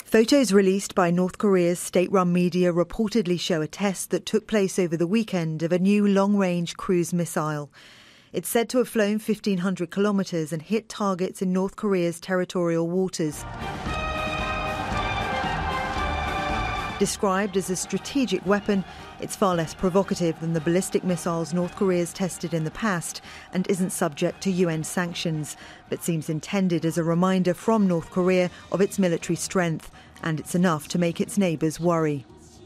Photos released by North Korea's state-run media reportedly show a test that took place over the weekend of a new long-range cruise missile. It's said to have flown 1,500 kilometres and hit targets in North Korea's territorial waters. Described as a strategic weapon, it's far less provocative than the ballistic missiles North Korea's tested in the past and isn't subject to UN sanctions, but seems intended as a reminder from North Korea of its military strength, and it's enough to make its neighbours worry.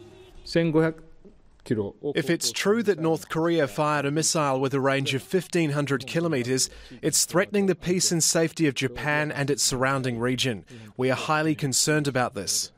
If it's true that North Korea fired a missile with a range of 1,500 kilometres, it's threatening the peace and safety of Japan and its surrounding region. We are highly concerned about this.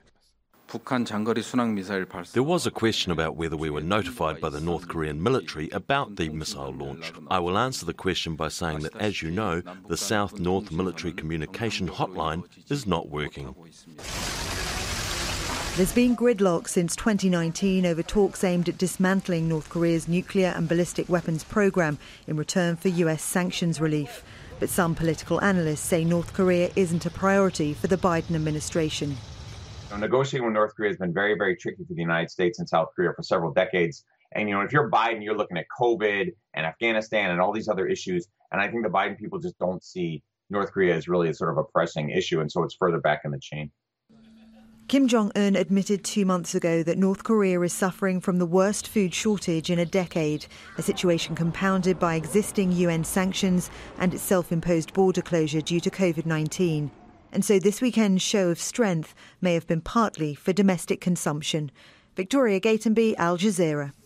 There was a question about whether we were notified by the North Korean military about the missile launch. I will answer the question by saying that, as you know, the South-North military communication hotline is not working. There's been gridlock since 2019 over talks aimed at dismantling North Korea's nuclear and ballistic weapons program in return for US sanctions relief. But some political analysts say North Korea isn't a priority for the Biden administration. Negotiating with North Korea has been very, very tricky for the United States and South Korea for several decades. And, if you're Biden, you're looking at COVID and Afghanistan and all these other issues. And I think the Biden people just don't see North Korea as really a sort of a pressing issue. And so it's further back in the chain. Kim Jong-un admitted 2 months ago that North Korea is suffering from the worst food shortage in a decade, a situation compounded by existing UN sanctions and its self-imposed border closure due to COVID-19. And so this weekend's show of strength may have been partly for domestic consumption. Victoria Gatenby, Al Jazeera.